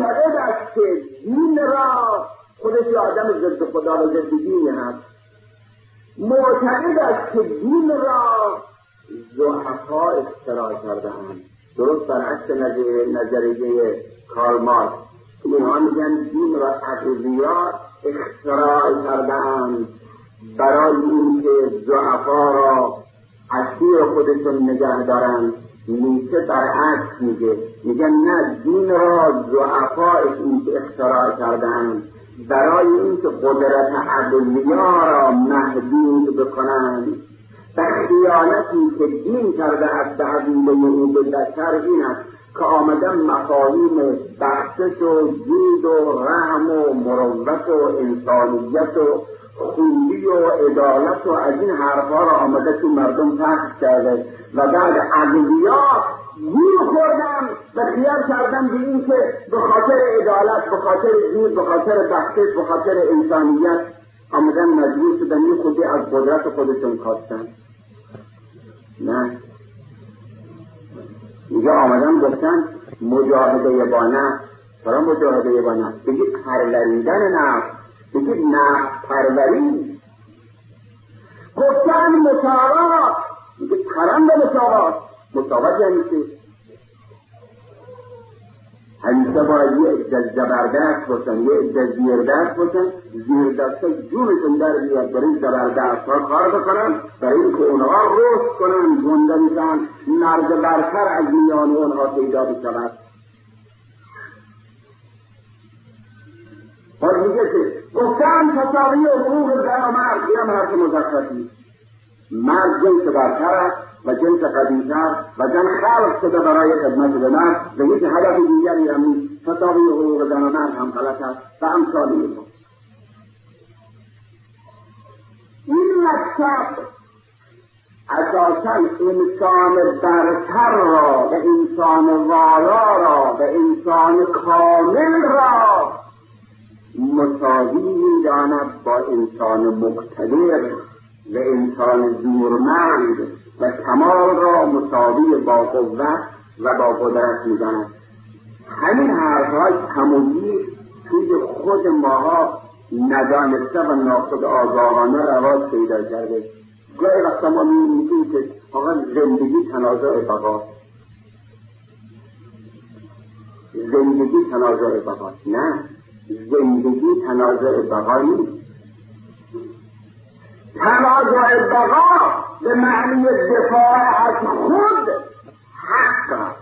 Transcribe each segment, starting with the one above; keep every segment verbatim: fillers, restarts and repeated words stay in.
معتقد است که دین را خودش آدم ضد خدا و ضد دینی هست، معتقد است که دین را ضعفا اختراع کرده‌اند، درست برعکس نظریه کارل مارکس. اینها میگن دین را اغبیا اختراع کرده‌اند برای اینکه ضعفا را اسیر خودشون نگه دارند. نیچه برعکس میگه، میگن نه، دین را ضعفا اختراع کرده‌اند برای اینکه قدرت اغبیا را محدود بکنند. و خیانتی که دین کرده است به عقیده او به بشر این است که آمدن مفاهیم بخشش و جود و رحم و مروت و انسانیت و خوبی و عدالت و از این حرفها را آمده تو مردم پخش کرده و بعد اغبیا گیر خوردن و خیال کردن به این که به خاطر عدالت، به خاطر جود، به خاطر بخشش، به خاطر انسانیت آمدن مجبور شدن این خودی از قدرت خودشون کاستن. نه، میگه آمدن گفتن مجاهده با نفس. برای مجاهده با نفس بگید پروریدن نفس، بگید نفس پروری. گفتن مساوات، میگه ترم به مساوات. مساوات یعنی چی؟ همیشه باید یه عده زبردست باشن، یه عده زیردست باشن، زیردسته جونشون در بیاد برای زبردست ها کار بکنن، برای اینکه اونها رشد کنن، گنده میشن، مرد برتر از میان اونها پیدا بشود. باید میگه که گفتن تساوی حقوق زن و مرد، اینم حرف مزخرفی. مرد جنس برتر است و جنس قدیمتر و زن خلق شده برای خدمت به مرد و یک هدف دیگری هم نیست. تساوی حقوق زن و مرد هم غلط است و امثال اینها. این مکتب اساساً انسان برتر را و انسان والا را و انسان کامل را مساوی می‌داند با انسان مقتدر و انسان زورمند و کمال را مساوی با قوت و با قدرت می‌داند. همین حرف‌های تمویی توی خود ماها ندانسته و ناخود آگاهانه رواج پیدا کرده. گاهی وقتا ما می‌بینیم که آقا زندگی تنازع بقا، زندگی تنازع بقا. نه، زندگی تنازع بقا نیست. تنازع بقا به معنی دفاع از خود حق است.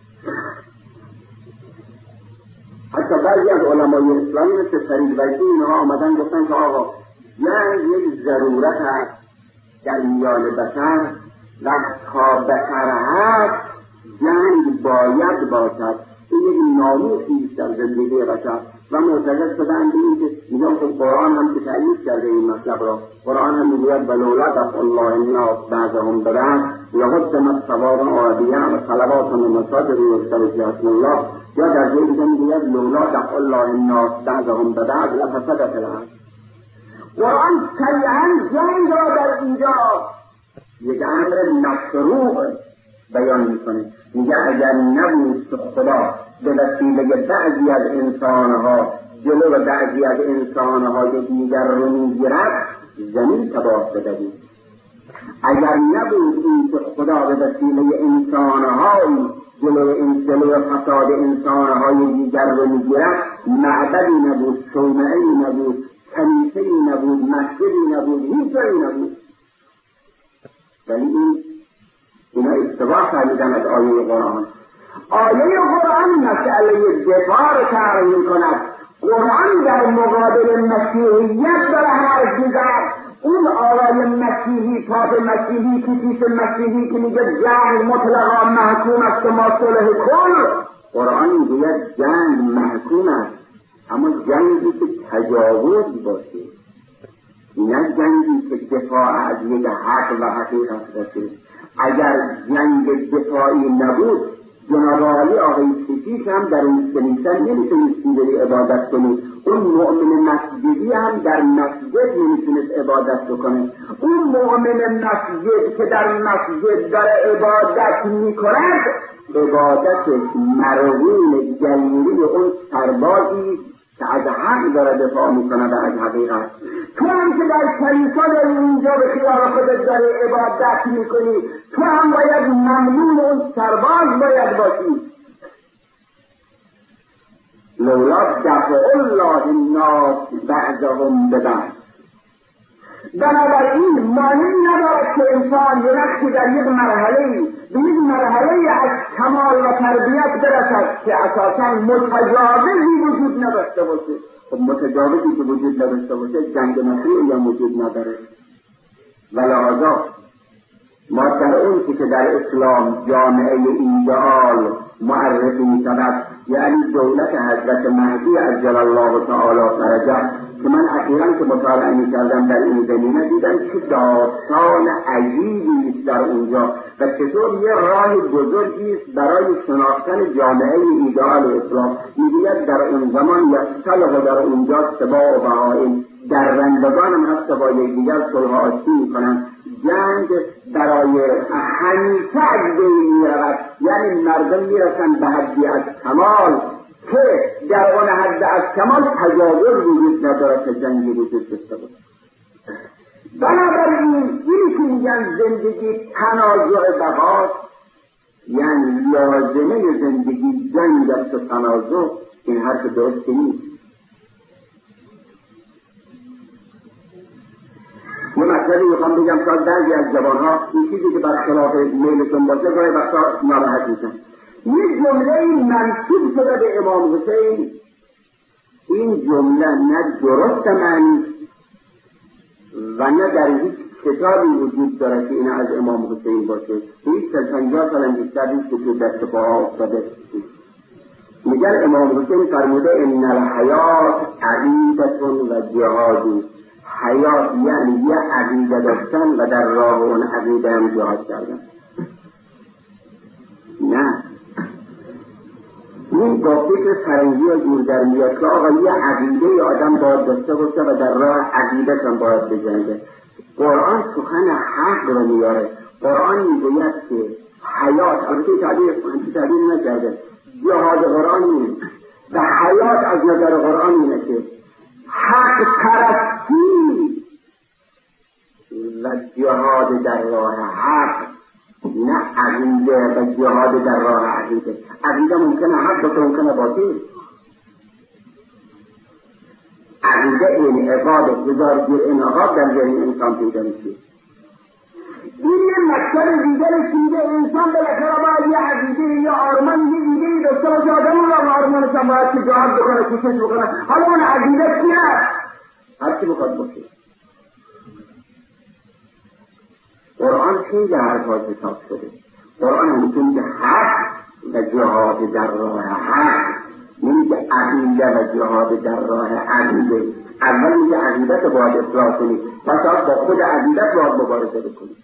حتی بعضی از علمای اسلامی مثل فرید ویسی اینها آمدن گفتن که آقا جنگ یک ضرورت است در میان بشر و تا بشر هست جنگ باید باشد. این یک ناموسی است در زندگی بشر و معتقد شدن به این که میگم خب قرآن هم که تأیید کرده این مطلب را. قرآن هم میگوید ولولا دفع الله الناس بعضهم ببعض لهدمت صوامع و بیع و صلوات و مساجد یذکر فیها اسم الله. یا در جای دیگه میگوید لولا دفع الله الناس بعضهم ببعض لفسدت الارض. قرآن صریحاً جنگ را در اینجا یک امر مشروع بیان میکنه. میگه اگر نبود خدا به وسیله بعضی از انسانها جلو بعضی از انسانهای دیگر رو میگیرد زمین تباه شده بود. اگر نبود این که خدا به وسیله انسانهایی جلو این جلو فساد انسانهای دیگر رو میگیرد معبدی نبود، صومعه‌ای نبود، کنیسه‌ای نبود، مسجدی نبود، هیچ جایی نبود. ولی این اینا اشتباه کردن از آیه قرآن. آیه قرآن مسئله دفاع رو طرح می‌کند. قرآن در مقابل مسیحیت داره حرف می‌زند. اون آقای مسیحی، پاپ مسیحی، کشیش مسیحی که میگه جنگ مطلقا محکوم است و ما صلح کل، قرآن میگوید جنگ محکوم است اما جنگی که تجاوز باشه، نه جنگی که دفاع از یک حق و حقیقت باشه. اگر جنگ دفاعی نبود جناب عالی آقای کشیش هم در این کنیسه نمیتونستی بری عبادت کنی، اون مؤمن مسجدی هم در مسجد نمیتونست عبادت بکنه. اون مؤمن مسجد که در مسجد داره عبادت میکند عبادت مرغون جلیلی اون سربازی که از حق داره دفاع میکنه و از حقیقت. تو هم که در کلیسا داری اینجا به خیال خودت داری عبادت میکنی، تو هم باید ممنون اون سرباز باید باشی. لولا دفع الله الناس بعضهم ببعض. بنابراین مانع ندارد که انسان یکی در یک مرحله به یک مرحله از کمال و تربیت برسد که اساساً متجاوزی وجود نداشته باشه. خب متجاوزی که وجود نداشته باشه جنگ مشروع یا وجود نداره. ولهذا ما در اون که در اسلام جامعه ایدئال معرفی می‌شود، یعنی دولت حضرت مهدی عجل الله تعالی فرجه، که من اخیراً که مطالعه می‌کردم در این زمینه دیدم که داستان عجیبی است در اونجا و چطور یه راه بزرگی است برای شناختن جامعه ایدئال اسلام. می‌گوید در اون زمان یصلح در اونجا سباع و بهائم، در رندگان هم هست با یکدیگر صلح آشتی می‌کنند. جنگ برای همیشه از بین می‌رود، یعنی مردم میرسند به حدی از کمال که در آن حد از کمال تجاوز وجود ندارد که جنگی وجود داشته باشد. بنابراین این که میگن زندگی تنازع بقاست، یعنی لازمه زندگی جنگ است و تنازع، این حرف درست نیست. یه مطلبی میخوام بگم تا بعضی از جوانها این چیزی که برخلاف میلشون باشه گاهی وقتا ناراحت میشن. یک جمله منسوب شده به امام حسین، این جمله نه درست معنی و نه در هیچ کتابی وجود داره که این از امام حسین باشه. هیچ پنجاه سال بیشتر نیست که تو دست پاها افتاده. میگن امام حسین فرموده ان الحیات عقیدة و جهاد. حیات یعنی یه عقیده داشتن و در راه اون عقیده هم جهاد کردن. نه، این با فکر فرنگی و جور در میاد که آقا یه عقیده آدم باید داشته باشه و در راه عقیده هم باید بجنگه. قرآن سخن حق رو میاره. قرآن میگوید که حیات، البته تعبیر تعبیر نکرده، جهاد قرآن نیست و حیات از نظر قرآن اینه که حق پرستی و جهاد در راه حق، نه عقیده و جهاد در راه عقیده. عقیده ممکنه حق باشه، ممکنه باطل. عقیده این عقاد هزار جور انعقاد در ذهن انسان پیدا میشه. این یه مکتب دیگری که انسان بالاخره باید یه عقیده یا آرمان یه ایده‌ای داشته باشه. آدم اون را آرمانش هم باید که جهاد بکنه، کوشش بکنه. حالا اون عقیده چی هست؟ هر چی بخواد باشه. قرآن خیلی حرفا کتاب شده. قرآن هم میگه حق و جهاد در راه حق، نمیگه عقیده و جهاد در راه عقیده. اول میگه عقیدت باید اصلاح کنی، پس با خود عقیدت باید مبارزه بکنی.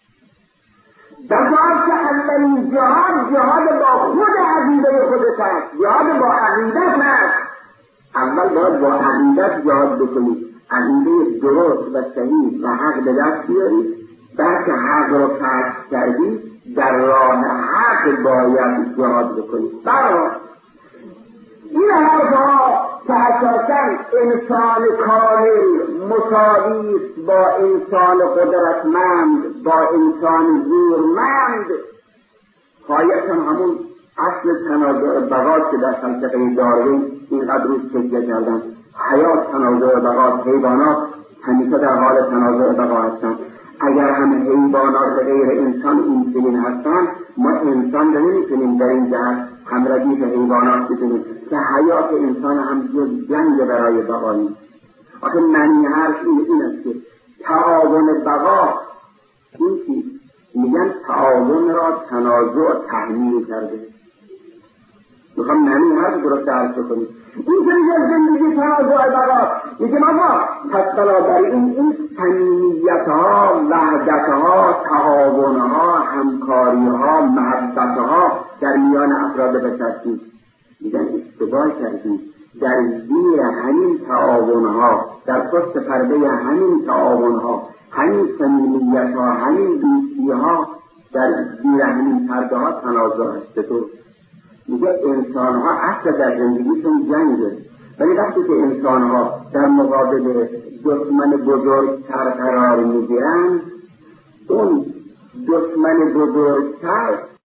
بجاست که اولین جهاد جهاد با خود عقیده خودت هست، جهاد با عقیدت هست. اول باید با عقیدت جهاد بکنی، عقیده درست و صحیح و حق به دست بیاری. بعد که حق رو کشف کردی در راه حق باید جهاد بکنی. برای این حرفها که اساساً انسان کامل مساوی است با انسان قدرتمند، با انسان زورمند، غایتاً همون اصل تنازع بقا که در فلسفه داروین اینقدر روز تکیه کردن. حیات تنازع بقا، حیوانات همیشه در حال تنازع بقا هستند. اگر همه حیوانات غیر انسان این چنین هستند، ما انسان رو نمیتونیم در این جهت همردیف حیوانات بدونیم که حیات انسان هم جز جنگ برای بقا نیست. آخه معنی حرف این است که تعاون بقا این چیز میگن تعاون را تنازع تحمیل کرده. میخوام معنی حرف درست درست کنیم. این که میگه زندگی تنازع بقا، میگه ما پس بنابراین این صمیمیت‌ها، وحدت‌ها، تعاون‌ها، همکاری‌ها، محبت‌ها در میان افراد بشر نیست. میگن اشتباه کردیم. در زیر همین تعاون‌ها، در پشت پرده همین تعاون‌ها، همین صمیمیت‌ها، همین دوستی‌ها، در زیر همین پرده‌ها تنازع است. چطور؟ میگه انسان ها اصلا در زندگیشون جنگه، ولی وقتی که انسان ها در مقابل دشمن بزرگتر قرار میگیرن، اون دشمن بزرگتر